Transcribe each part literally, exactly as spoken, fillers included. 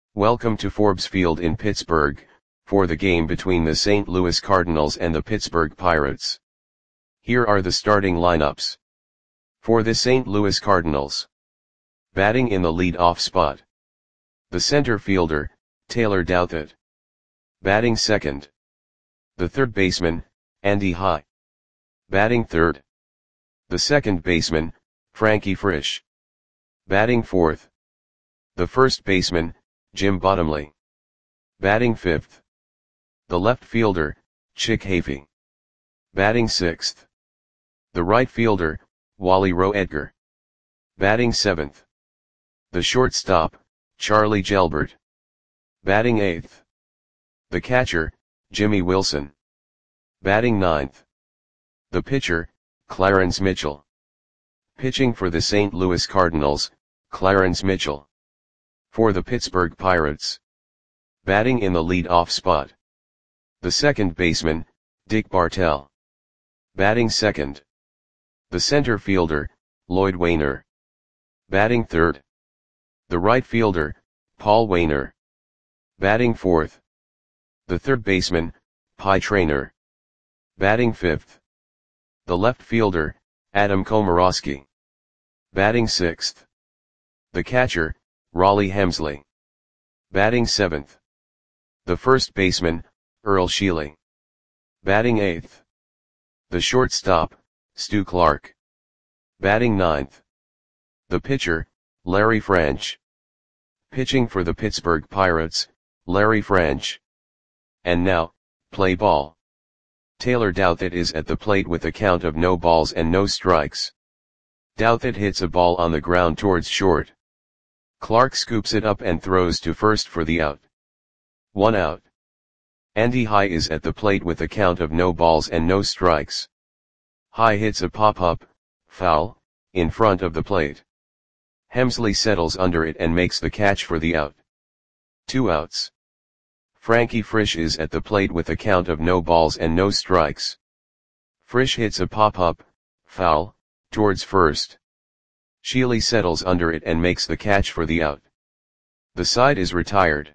Welcome to Forbes Field in Pittsburgh, for the game between the Saint Louis Cardinals and the Pittsburgh Pirates. Here are the starting lineups. For the Saint Louis Cardinals. Batting in the lead-off spot. The center fielder, Taylor Douthit. Batting second. The third baseman, Andy High. Batting third. The second baseman, Frankie Frisch. Batting fourth. The first baseman, Jim Bottomley. Batting fifth. The left fielder, Chick Hafey. Batting sixth. The right fielder, Wally Roedger. Batting seventh. The shortstop, Charlie Gelbert. Batting eighth. The catcher, Jimmy Wilson. Batting ninth. The pitcher, Clarence Mitchell. Pitching for the Saint Louis Cardinals, Clarence Mitchell. For the Pittsburgh Pirates. Batting in the lead-off spot. The second baseman, Dick Bartell. Batting second. The center fielder, Lloyd Wainer. Batting third. The right fielder, Paul Wainer. Batting fourth. The third baseman, Pie Traynor. Batting fifth. The left fielder, Adam Komorowski. Batting sixth. The catcher, Rollie Hemsley. Batting seventh. The first baseman, Earl Sheely. Batting eighth. The shortstop, Stu Clark. Batting ninth. The pitcher, Larry French. Pitching for the Pittsburgh Pirates, Larry French. And now, play ball. Taylor Douthit is at the plate with a count of no balls and no strikes. Douthit hits a ball on the ground towards short. Clark scoops it up and throws to first for the out. One out. Andy High is at the plate with a count of no balls and no strikes. High hits a pop-up, foul, in front of the plate. Hemsley settles under it and makes the catch for the out. Two outs. Frankie Frisch is at the plate with a count of no balls and no strikes. Frisch hits a pop-up, foul, towards first. Sheely settles under it and makes the catch for the out. The side is retired.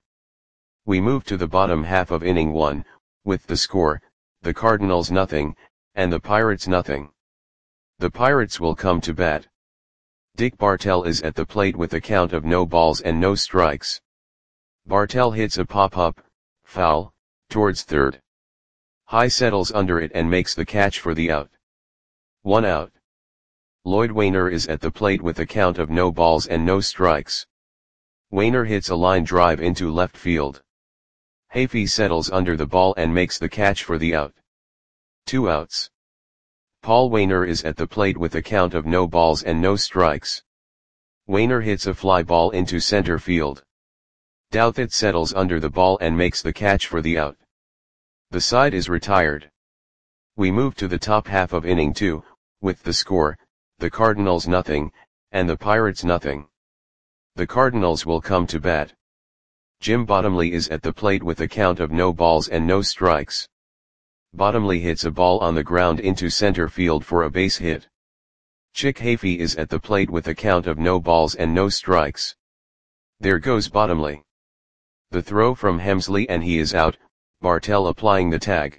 We move to the bottom half of inning one, with the score, the Cardinals nothing, and the Pirates nothing. The Pirates will come to bat. Dick Bartell is at the plate with a count of no balls and no strikes. Bartell hits a pop-up, foul, towards third. High settles under it and makes the catch for the out. One out. Lloyd Wainer is at the plate with a count of no balls and no strikes. Wainer hits a line drive into left field. Hafey settles under the ball and makes the catch for the out. Two outs. Paul Wainer is at the plate with a count of no balls and no strikes. Wainer hits a fly ball into center field. Douthit settles under the ball and makes the catch for the out. The side is retired. We move to the top half of inning two, with the score, the Cardinals nothing, and the Pirates nothing. The Cardinals will come to bat. Jim Bottomley is at the plate with a count of no balls and no strikes. Bottomley hits a ball on the ground into center field for a base hit. Chick Hafey is at the plate with a count of no balls and no strikes. There goes Bottomley. The throw from Hemsley and he is out, Bartell applying the tag.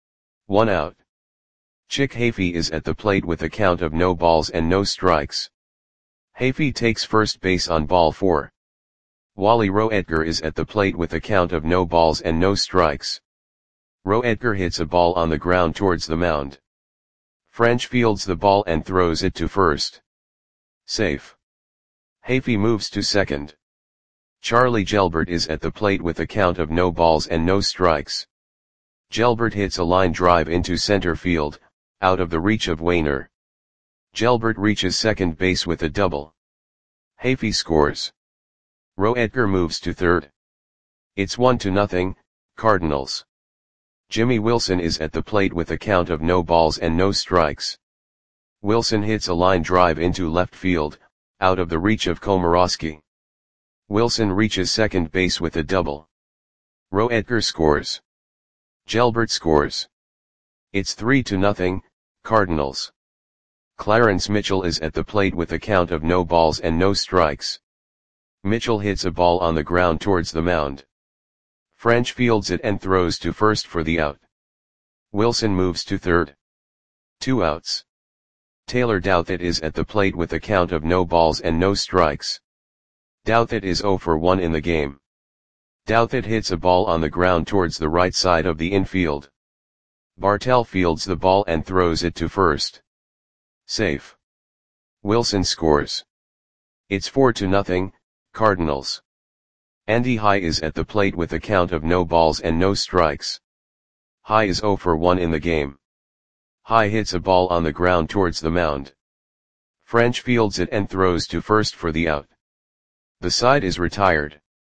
One out. Chick Hafey is at the plate with a count of no balls and no strikes. Hafey takes first base on ball four. Wally Roedger is at the plate with a count of no balls and no strikes. Roedger hits a ball on the ground towards the mound. French fields the ball and throws it to first. Safe. Hafey moves to second. Charlie Gelbert is at the plate with a count of no balls and no strikes. Gelbert hits a line drive into center field, out of the reach of Wainer. Gelbert reaches second base with a double. Hafey scores. Roedger moves to third. It's one to nothing, Cardinals. Jimmy Wilson is at the plate with a count of no balls and no strikes. Wilson hits a line drive into left field, out of the reach of Komorowski. Wilson reaches second base with a double. Roedger scores. Gelbert scores. It's three to nothing, Cardinals. Clarence Mitchell is at the plate with a count of no balls and no strikes. Mitchell hits a ball on the ground towards the mound. French fields it and throws to first for the out. Wilson moves to third. Two outs. Taylor Douthit is at the plate with a count of no balls and no strikes. Douthit is oh for one in the game. Douthit hits a ball on the ground towards the right side of the infield. Bartell fields the ball and throws it to first. Safe. Wilson scores. It's four to nothing, Cardinals. Andy High is at the plate with a count of no balls and no strikes. High is oh for one in the game. High hits a ball on the ground towards the mound. French fields it and throws to first for the out. The side is retired.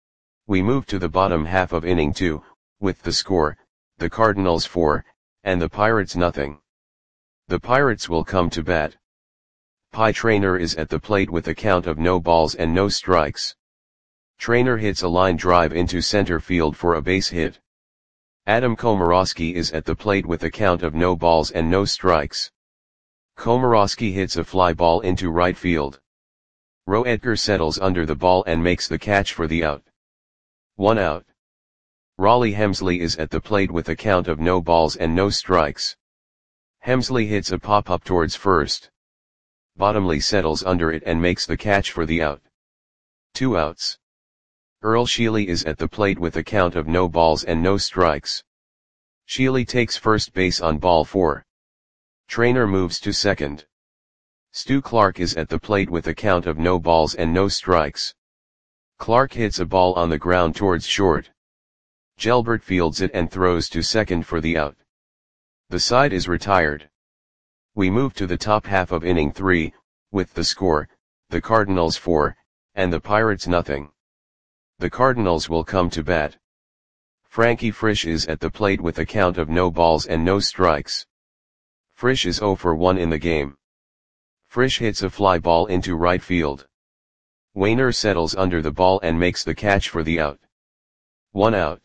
We move to the bottom half of inning two, with the score, the Cardinals four, and the Pirates nothing. The Pirates will come to bat. Pie Traynor is at the plate with a count of no balls and no strikes. Traynor hits a line drive into center field for a base hit. Adam Komorowski is at the plate with a count of no balls and no strikes. Komorowski hits a fly ball into right field. Roe Edgar settles under the ball and makes the catch for the out. One out. Raleigh Hemsley is at the plate with a count of no balls and no strikes. Hemsley hits a pop-up towards first. Bottomley settles under it and makes the catch for the out. Two outs. Earl Sheely is at the plate with a count of no balls and no strikes. Sheely takes first base on ball four. Traynor moves to second. Stu Clark is at the plate with a count of no balls and no strikes. Clark hits a ball on the ground towards short. Gelbert fields it and throws to second for the out. The side is retired. We move to the top half of inning three, with the score, the Cardinals four, and the Pirates nothing. The Cardinals will come to bat. Frankie Frisch is at the plate with a count of no balls and no strikes. Frisch is oh for one in the game. Frisch hits a fly ball into right field. Wainer settles under the ball and makes the catch for the out. One out.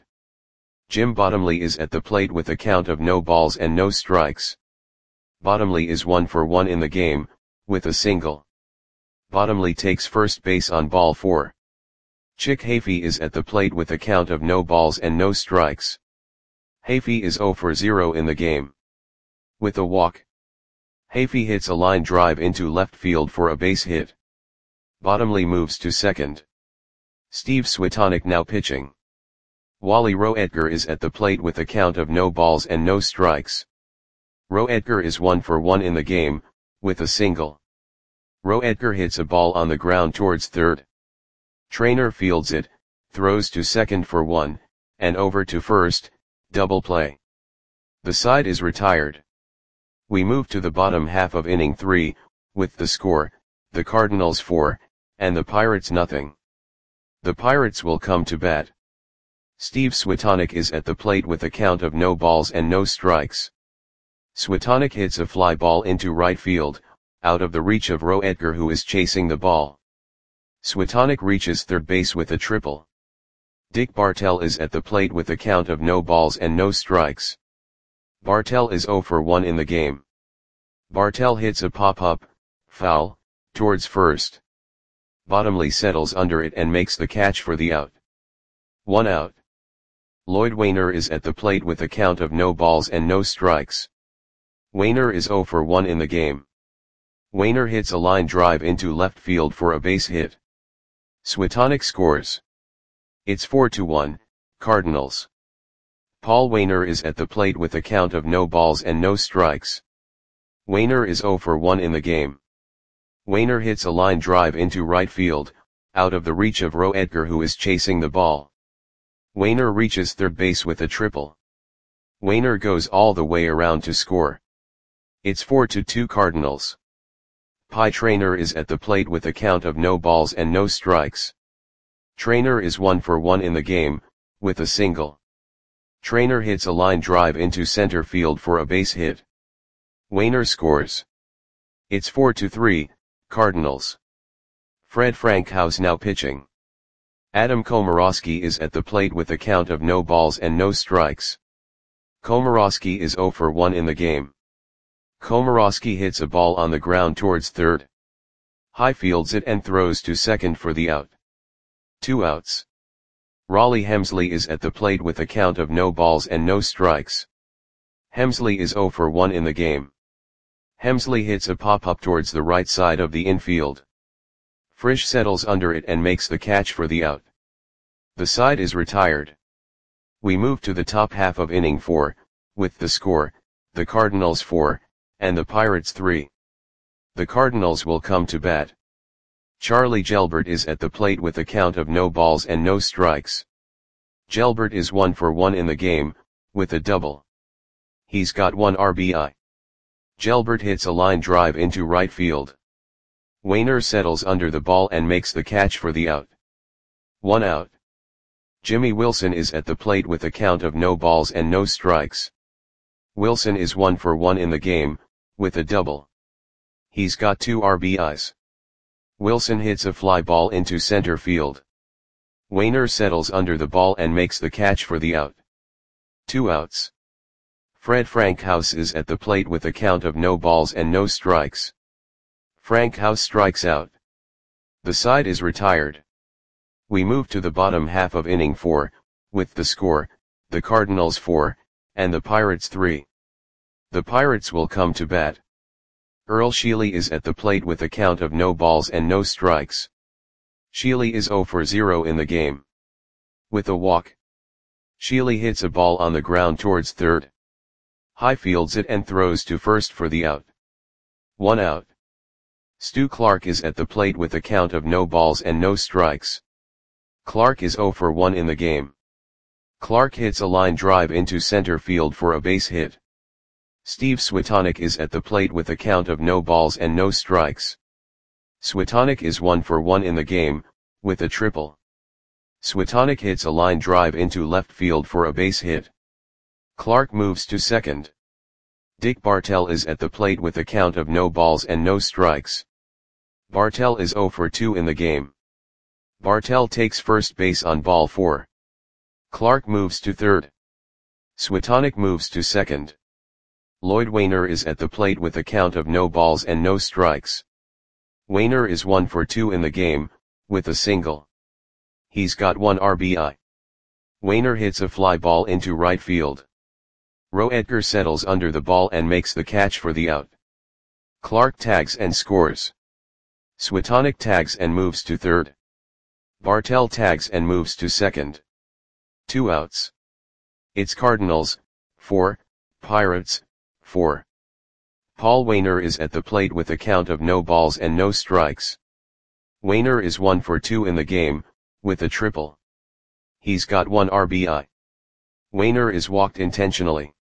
Jim Bottomley is at the plate with a count of no balls and no strikes. Bottomley is one for one in the game, with a single. Bottomley takes first base on ball four. Chick Hafey is at the plate with a count of no balls and no strikes. Hafey is oh for zero in the game. With a walk. Hafey hits a line drive into left field for a base hit. Bottomley moves to second. Steve Switonic now pitching. Wally Roe Edgar is at the plate with a count of no balls and no strikes. Roe Edgar is one for one in the game, with a single. Roe Edgar hits a ball on the ground towards third. Traynor fields it, throws to second for one, and over to first, double play. The side is retired. We move to the bottom half of inning three, with the score, the Cardinals four, and the Pirates nothing. The Pirates will come to bat. Steve Switonic is at the plate with a count of no balls and no strikes. Switonic hits a fly ball into right field, out of the reach of Roe Edgar who is chasing the ball. Switonic reaches third base with a triple. Dick Bartell is at the plate with a count of no balls and no strikes. Bartell is oh for one in the game. Bartell hits a pop-up, foul, towards first. Bottomley settles under it and makes the catch for the out. One out. Lloyd Wainer is at the plate with a count of no balls and no strikes. Wainer is oh for one in the game. Wainer hits a line drive into left field for a base hit. Switonic scores. It's four to one, Cardinals. Paul Wainer is at the plate with a count of no balls and no strikes. Wainer is oh for one in the game. Wainer hits a line drive into right field, out of the reach of Roe Edgar who is chasing the ball. Wainer reaches third base with a triple. Wainer goes all the way around to score. It's four to two Cardinals. Pie Traynor is at the plate with a count of no balls and no strikes. Traynor is one for one in the game, with a single. Traynor hits a line drive into center field for a base hit. Wainer scores. It's four to three, Cardinals. Fred Frankhouse now pitching. Adam Komorowski is at the plate with a count of no balls and no strikes. Komorowski is oh for one in the game. Komorowski hits a ball on the ground towards third. High fields it and throws to second for the out. Two outs. Raleigh Hemsley is at the plate with a count of no balls and no strikes. Hemsley is oh for one in the game. Hemsley hits a pop-up towards the right side of the infield. Frisch settles under it and makes the catch for the out. The side is retired. We move to the top half of inning four, with the score, the Cardinals four, and the Pirates three. The Cardinals will come to bat. Charlie Gelbert is at the plate with a count of no balls and no strikes. Gelbert is one for one in the game, with a double. He's got one R B I. Gelbert hits a line drive into right field. Wainer settles under the ball and makes the catch for the out. One out. Jimmy Wilson is at the plate with a count of no balls and no strikes. Wilson is one for one in the game, with a double. He's got two R B Is. Wilson hits a fly ball into center field. Wainer settles under the ball and makes the catch for the out. Two outs. Fred Frankhouse is at the plate with a count of no balls and no strikes. Frankhouse strikes out. The side is retired. We move to the bottom half of inning four, with the score, the Cardinals four, and the Pirates three. The Pirates will come to bat. Earl Sheely is at the plate with a count of no balls and no strikes. Sheely is oh for zero in the game. With a walk. Sheely hits a ball on the ground towards third. High fields it and throws to first for the out. One out. Stu Clark is at the plate with a count of no balls and no strikes. Clark is oh for one in the game. Clark hits a line drive into center field for a base hit. Steve Switonic is at the plate with a count of no balls and no strikes. Switonic is one for one in the game, with a triple. Switonic hits a line drive into left field for a base hit. Clark moves to second. Dick Bartell is at the plate with a count of no balls and no strikes. Bartell is oh for two in the game. Bartell takes first base on ball four. Clark moves to third. Switonic moves to second. Lloyd Wainer is at the plate with a count of no balls and no strikes. Wainer is one for two in the game, with a single. He's got one R B I. Wainer hits a fly ball into right field. Roe Edgar settles under the ball and makes the catch for the out. Clark tags and scores. Switonic tags and moves to third. Bartell tags and moves to second. Two outs. It's Cardinals, four, Pirates, four. Paul Wainer is at the plate with a count of no balls and no strikes. Wainer is one for two in the game, with a triple. He's got one R B I. Wainer is walked intentionally.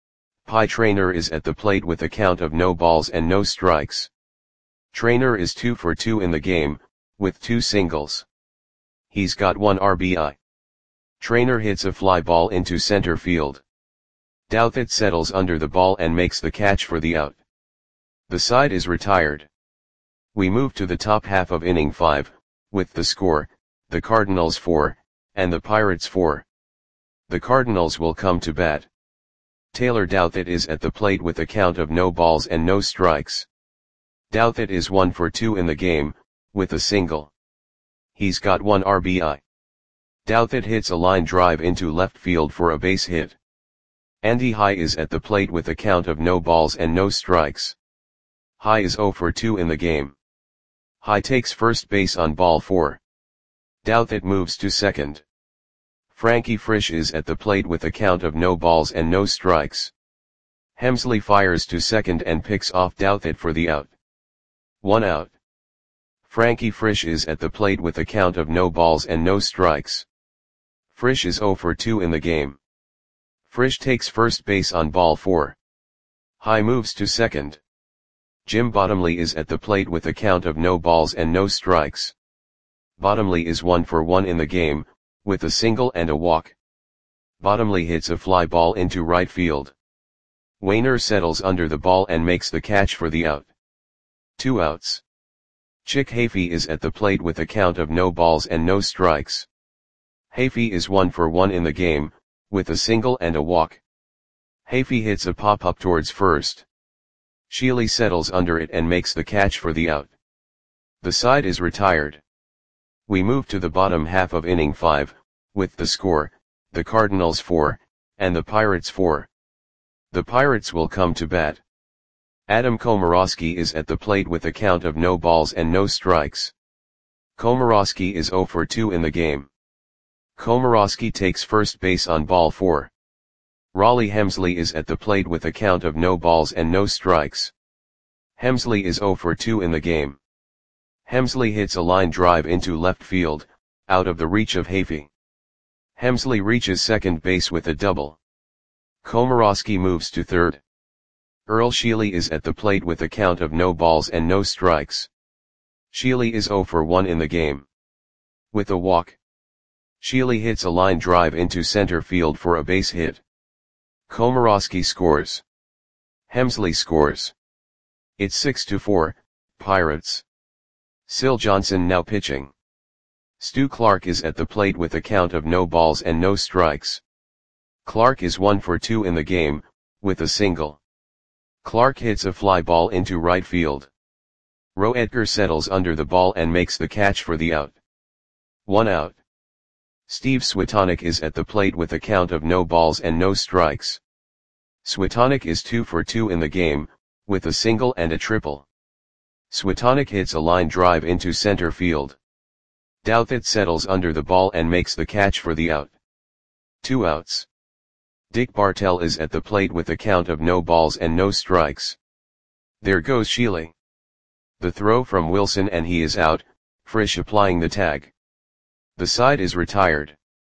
Pie Traynor is at the plate with a count of no balls and no strikes. Traynor is two for two in the game, with two singles. He's got one R B I. Traynor hits a fly ball into center field. Douthit settles under the ball and makes the catch for the out. The side is retired. We move to the top half of inning five, with the score, the Cardinals four, and the Pirates four. The Cardinals will come to bat. Taylor Douthit is at the plate with a count of no balls and no strikes. Douthit is one for two in the game, with a single. He's got one R B I. Douthit hits a line drive into left field for a base hit. Andy High is at the plate with a count of no balls and no strikes. High is oh for two in the game. High takes first base on ball four. Douthit moves to second. Frankie Frisch is at the plate with a count of no balls and no strikes. Hemsley fires to second and picks off Douthit for the out. One out. Frankie Frisch is at the plate with a count of no balls and no strikes. Frisch is oh for two in the game. Frisch takes first base on ball four. High moves to second. Jim Bottomley is at the plate with a count of no balls and no strikes. Bottomley is one for one in the game, with a single and a walk. Bottomley hits a fly ball into right field. Wainer settles under the ball and makes the catch for the out. Two outs. Chick Hafey is at the plate with a count of no balls and no strikes. Hafey is one for one in the game, with a single and a walk. Hafey hits a pop-up towards first. Sheely settles under it and makes the catch for the out. The side is retired. We move to the bottom half of inning five, with the score, the Cardinals four, and the Pirates four. The Pirates will come to bat. Adam Komorowski is at the plate with a count of no balls and no strikes. Komorowski is zero for two in the game. Komorowski takes first base on ball four. Raleigh Hemsley is at the plate with a count of no balls and no strikes. Hemsley is zero for two in the game. Hemsley hits a line drive into left field, out of the reach of Hafey. Hemsley reaches second base with a double. Komorowski moves to third. Earl Sheely is at the plate with a count of no balls and no strikes. Sheely is zero for one in the game. With a walk, Sheely hits a line drive into center field for a base hit. Komorowski scores. Hemsley scores. It's six to four, Pirates. Syl Johnson now pitching. Stu Clark is at the plate with a count of no balls and no strikes. Clark is one for two in the game, with a single. Clark hits a fly ball into right field. Roe Edgar settles under the ball and makes the catch for the out. One out. Steve Switonic is at the plate with a count of no balls and no strikes. Switonic is two for two in the game, with a single and a triple. Switonic hits a line drive into center field. Douthit settles under the ball and makes the catch for the out. Two outs. Dick Bartell is at the plate with a count of no balls and no strikes. There goes Sheely. The throw from Wilson and he is out, Frisch applying the tag. The side is retired.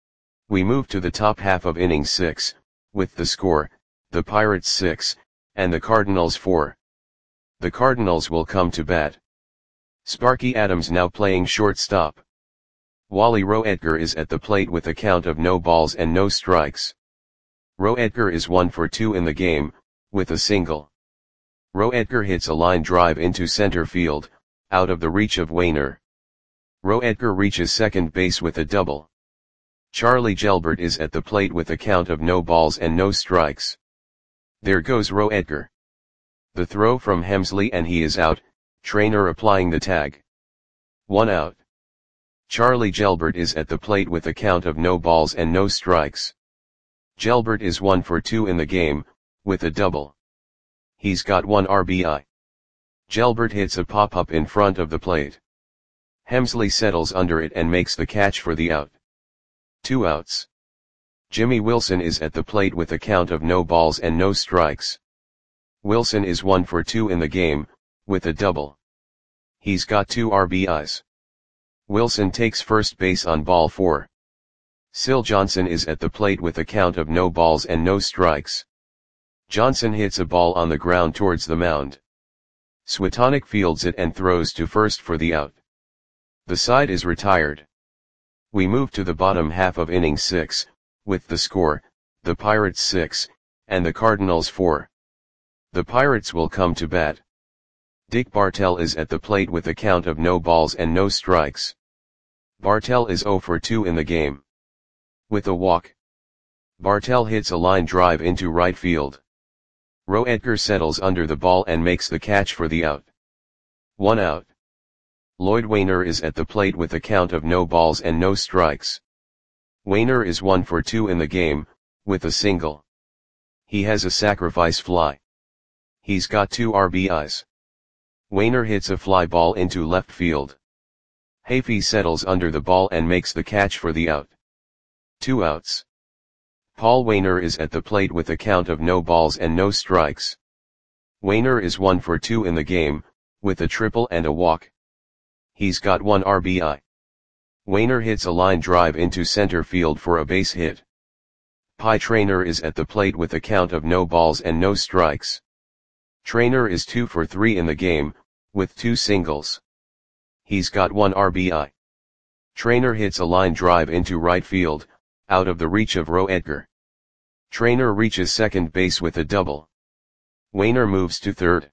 We move to the top half of inning six, with the score, the Pirates six, and the Cardinals four. The Cardinals will come to bat. Sparky Adams now playing shortstop. Wally Roe Edgar is at the plate with a count of no balls and no strikes. Roe Edgar is one for two in the game, with a single. Roe Edgar hits a line drive into center field, out of the reach of Wainer. Roe Edgar reaches second base with a double. Charlie Gelbert is at the plate with a count of no balls and no strikes. There goes Roe Edgar. The throw from Hemsley and he is out, Trainer applying the tag. One out. Charlie Gelbert is at the plate with a count of no balls and no strikes. Gelbert is one for two in the game, with a double. He's got one R B I. Gelbert hits a pop-up in front of the plate. Hemsley settles under it and makes the catch for the out. Two outs. Jimmy Wilson is at the plate with a count of no balls and no strikes. Wilson is one for two in the game, with a double. He's got two R B Is. Wilson takes first base on ball four. Syl Johnson is at the plate with a count of no balls and no strikes. Johnson hits a ball on the ground towards the mound. Switonic fields it and throws to first for the out. The side is retired. We move to the bottom half of inning six, with the score, the Pirates six, and the Cardinals four. The Pirates will come to bat. Dick Bartell is at the plate with a count of no balls and no strikes. Bartell is zero for two in the game. With a walk, Bartell hits a line drive into right field. Roe Edgar settles under the ball and makes the catch for the out. One out. Lloyd Wainer is at the plate with a count of no balls and no strikes. Wainer is one for two in the game, with a single. He has a sacrifice fly. He's got two R B Is. Wainer hits a fly ball into left field. Hafey settles under the ball and makes the catch for the out. Two outs. Paul Wainer is at the plate with a count of no balls and no strikes. Wainer is one for two in the game, with a triple and a walk. He's got one R B I. Wainer hits a line drive into center field for a base hit. Pie Trainer is at the plate with a count of no balls and no strikes. Trainer is two for three in the game, with two singles. He's got one R B I. Trainer hits a line drive into right field, out of the reach of Roe Edgar. Trainer reaches second base with a double. Wainer moves to third.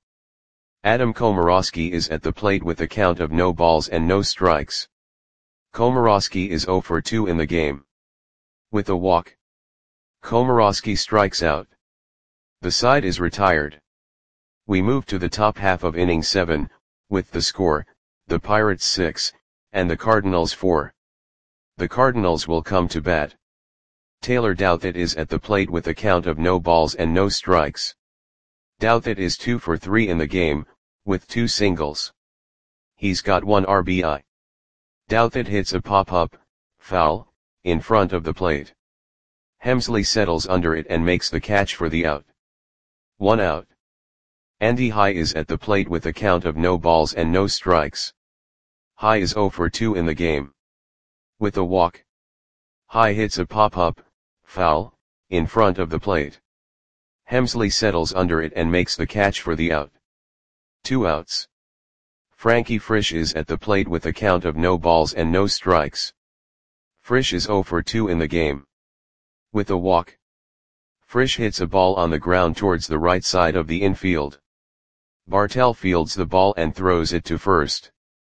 Adam Komorowski is at the plate with a count of no balls and no strikes. Komorowski is zero for two in the game. With a walk, Komorowski strikes out. The side is retired. We move to the top half of inning seven, with the score, the Pirates six, and the Cardinals four. The Cardinals will come to bat. Taylor Douthit is at the plate with a count of no balls and no strikes. Douthit is two for three in the game, with two singles. He's got one R B I. Douthit hits a pop-up, foul, in front of the plate. Hemsley settles under it and makes the catch for the out. One out. Andy High is at the plate with a count of no balls and no strikes. High is zero for two in the game. With a walk. High hits a pop-up, foul, in front of the plate. Hemsley settles under it and makes the catch for the out. Two outs. Frankie Frisch is at the plate with a count of no balls and no strikes. Frisch is zero for two in the game. With a walk. Frisch hits a ball on the ground towards the right side of the infield. Bartell fields the ball and throws it to first.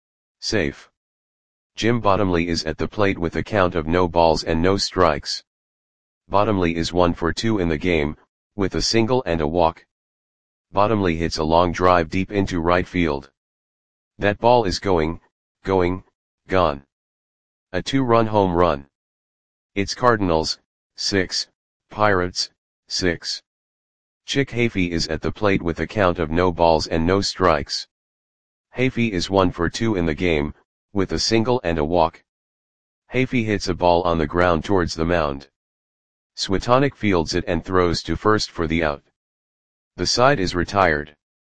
Safe. Jim Bottomley is at the plate with a count of no balls and no strikes. Bottomley is one for two in the game, with a single and a walk. Bottomley hits a long drive deep into right field. That ball is going, going, gone. A two-run home run. It's Cardinals, six, Pirates, six. Chick Hafey is at the plate with a count of no balls and no strikes. Hafey is one for two in the game, with a single and a walk. Hafey hits a ball on the ground towards the mound. Switonic fields it and throws to first for the out. The side is retired.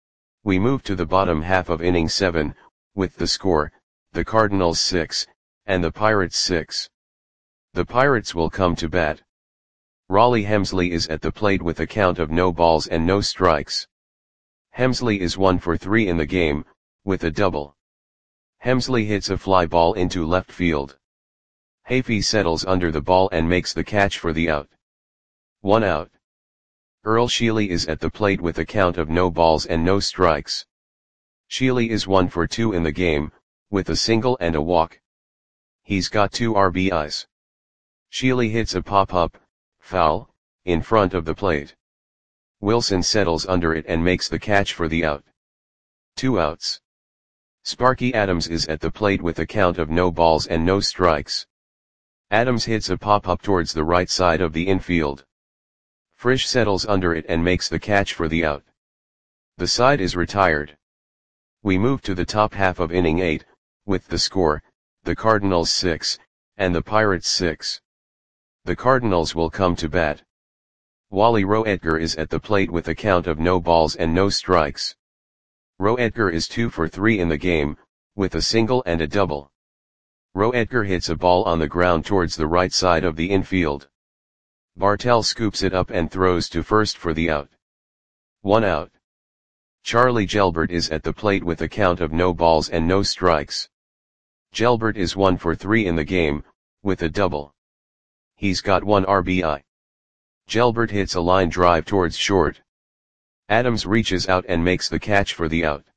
We move to the bottom half of inning seven, with the score, the Cardinals six, and the Pirates six. The Pirates will come to bat. Raleigh Hemsley is at the plate with a count of no balls and no strikes. Hemsley is one for three in the game, with a double. Hemsley hits a fly ball into left field. Hafey settles under the ball and makes the catch for the out. One out. Earl Sheely is at the plate with a count of no balls and no strikes. Sheely is one for two in the game, with a single and a walk. He's got two R B Is. Sheely hits a pop-up, foul, in front of the plate. Wilson settles under it and makes the catch for the out. Two outs. Sparky Adams is at the plate with a count of no balls and no strikes. Adams hits a pop-up towards the right side of the infield. Frisch settles under it and makes the catch for the out. The side is retired. We move to the top half of inning eight, with the score, the Cardinals six, and the Pirates six. The Cardinals will come to bat. Wally Roedger is at the plate with a count of no balls and no strikes. Roedger is two for three in the game, with a single and a double. Roedger hits a ball on the ground towards the right side of the infield. Bartell scoops it up and throws to first for the out. One out. Charlie Gelbert is at the plate with a count of no balls and no strikes. Gelbert is one for three in the game, with a double. He's got one R B I. Gelbert hits a line drive towards short. Adams reaches out and makes the catch for the out.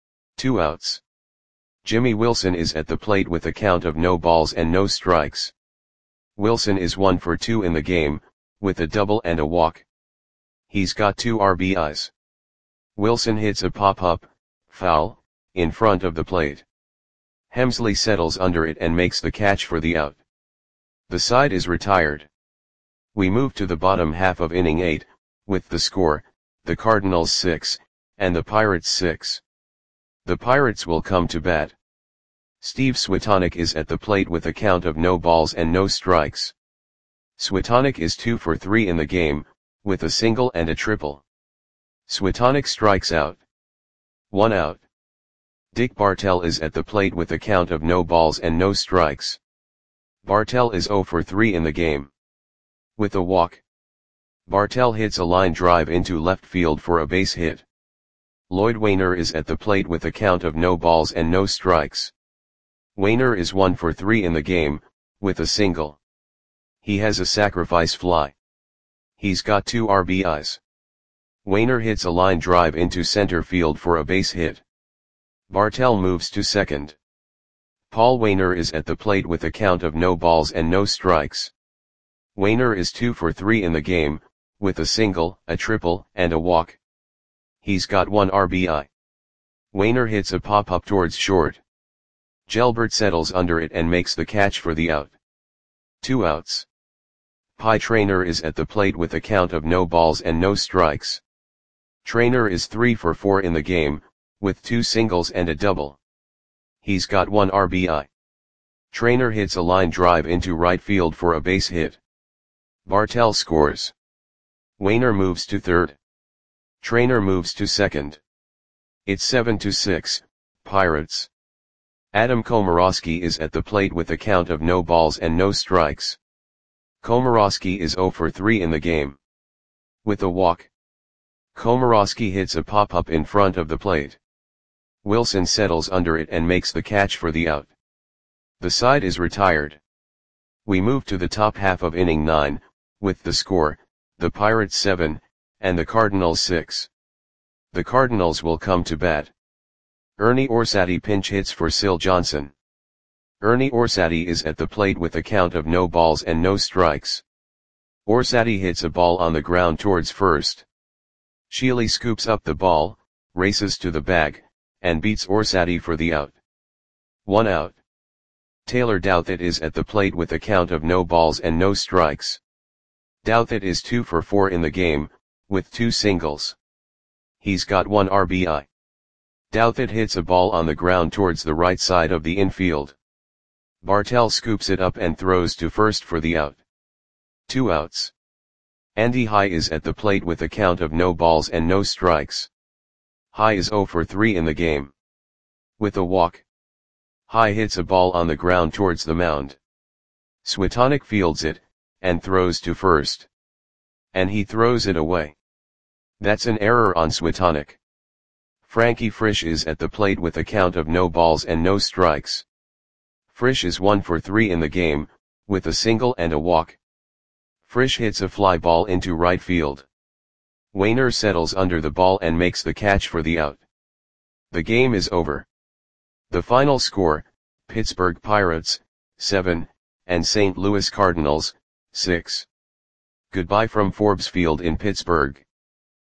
Two outs. Jimmy Wilson is at the plate with a count of no balls and no strikes. Wilson is one for two in the game, with a double and a walk. He's got two R B Is. Wilson hits a pop-up, foul, in front of the plate. Hemsley settles under it and makes the catch for the out. The side is retired. We move to the bottom half of inning eight, with the score, the Cardinals six, and the Pirates six. The Pirates will come to bat. Steve Switonic is at the plate with a count of no balls and no strikes. Switonic is two for three in the game, with a single and a triple. Switonic strikes out. One out. Dick Bartell is at the plate with a count of no balls and no strikes. Bartell is zero for three in the game. With a walk. Bartell hits a line drive into left field for a base hit. Lloyd Wainer is at the plate with a count of no balls and no strikes. Wainer is one for three in the game, with a single. He has a sacrifice fly. He's got two R B Is. Wainer hits a line drive into center field for a base hit. Bartell moves to second. Paul Wainer is at the plate with a count of no balls and no strikes. Wainer is two for three in the game, with a single, a triple, and a walk. He's got one R B I. Wainer hits a pop-up towards short. Gelbert settles under it and makes the catch for the out. Two outs. Pie Traynor is at the plate with a count of no balls and no strikes. Traynor is three for four in the game, with two singles and a double. He's got one R B I. Traynor hits a line drive into right field for a base hit. Bartell scores. Wainer moves to third. Traynor moves to second. It's seven to six, Pirates. Adam Komorowski is at the plate with a count of no balls and no strikes. Komorowski is zero for three in the game. With a walk. Komorowski hits a pop-up in front of the plate. Wilson settles under it and makes the catch for the out. The side is retired. We move to the top half of inning nine, with the score, the Pirates seven, and the Cardinals six. The Cardinals will come to bat. Ernie Orsatti pinch hits for Sil Johnson. Ernie Orsatti is at the plate with a count of no balls and no strikes. Orsatti hits a ball on the ground towards first. Sheely scoops up the ball, races to the bag, and beats Orsatti for the out. One out. Taylor Douthit is at the plate with a count of no balls and no strikes. Douthit is two for four in the game, with two singles. He's got one R B I. Douthit hits a ball on the ground towards the right side of the infield. Bartell scoops it up and throws to first for the out. Two outs. Andy High is at the plate with a count of no balls and no strikes. High is zero for three in the game. With a walk. High hits a ball on the ground towards the mound. Switonic fields it, and throws to first. And he throws it away. That's an error on Switonic. Frankie Frisch is at the plate with a count of no balls and no strikes. Frisch is one for three in the game, with a single and a walk. Frisch hits a fly ball into right field. Wainer settles under the ball and makes the catch for the out. The game is over. The final score, Pittsburgh Pirates, seven, and Saint Louis Cardinals, six. Goodbye from Forbes Field in Pittsburgh.